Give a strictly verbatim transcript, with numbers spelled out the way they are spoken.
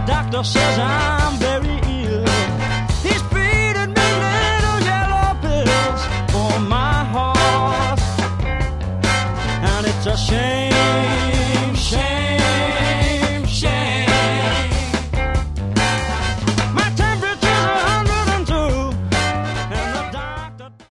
doctor says I'm very ill. He's feeding me little yellow pills for my heart, and it's a shame.